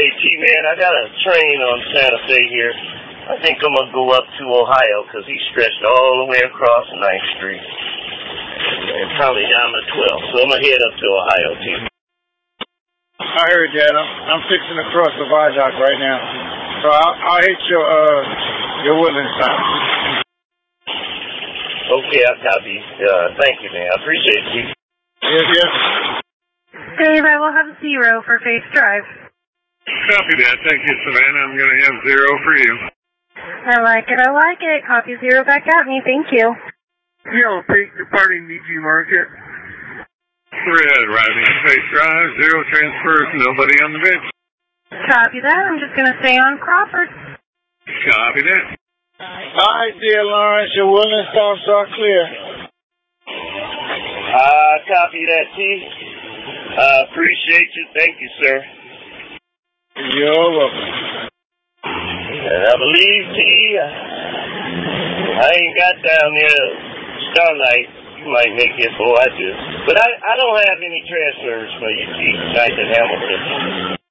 Hey, T-Man, I got a train on Santa Fe here. I think I'm going to go up to Ohio because he's stretched all the way across 9th Street and probably down to 12th. So I'm going to head up to Ohio, too. I heard that. I'm fixing to cross the viaduct right now. So I'll hit your Woodland stop. Okay, I'll copy. Thank you, man. I appreciate you. Yes. Dave, I will have 0 for Face Drive. Copy that. Thank you, Savannah. I'm going to have 0 for you. I like it. Copy 0 back at me. Thank you. Yellow Peak departing DG Market. Red arriving at Face Drive. 0 transfers. Nobody on the bench. Copy that. I'm just going to stay on Crawford. Copy that. All right, dear Lawrence. Your Woodland stops are clear. Copy that, T. Appreciate you. Thank you, sir. You're welcome. And I believe, T, I ain't got down there Starlight. You might make it, boy, I do. But I don't have any transfers for you, T. Nice in Hamilton.